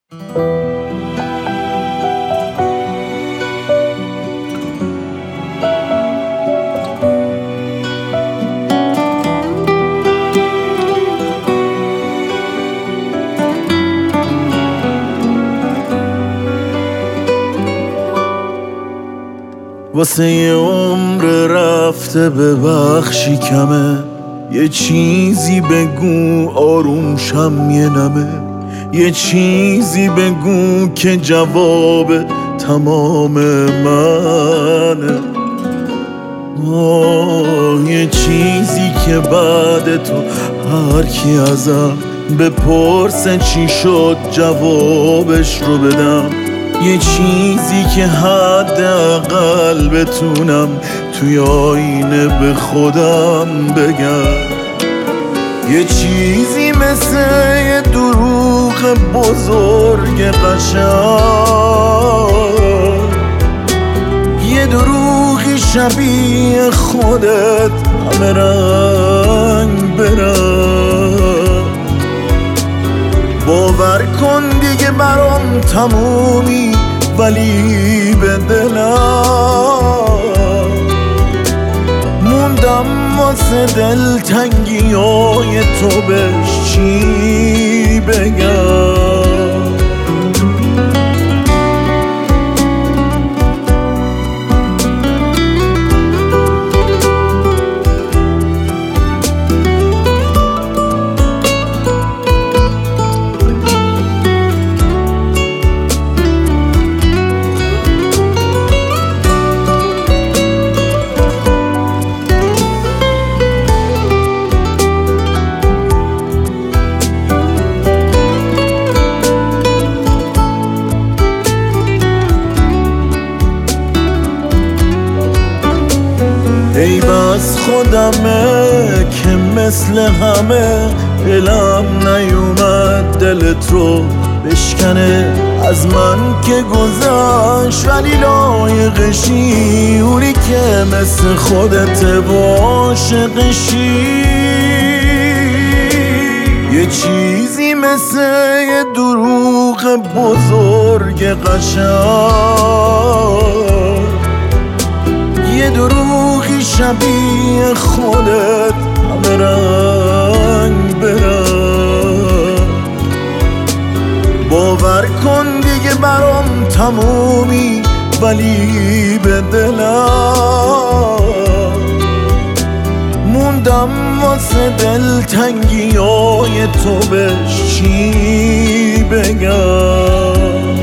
واسه یه عمر رفته ببخشی کمه، یه چیزی بگو آروم شم یه نمه، یه چیزی بگو که جواب تمام منه. یه چیزی که بعد تو هر کی ازم بپرسه چی شد جوابش رو بدم، یه چیزی که حداقل بتونم توی آینه به خودم بگم، یه چیزی مثل یه دروغ بزرگ قشنگ، یه دروغی شبیه خودت همه رنگ برنگ. باور کن دیگه برام تمومی، ولی به دلم موندم واسه دلتنگیای تو بهش چی بگم. ای بس خودمه که مثل همه دلم نیومد دلت رو بشکنه، از من که گذشت ولی لایقشی، اونی که مثل خودت عاشقشی. یه چیزی مثل یه دروغ بزرگ قشنگ، یه دروغی شبیه خودت همه رنگ برنگ. باور کن دیگه برام تمومی، ولی به دلم موندم واسه دلتنگیای تو بهش چی بگم.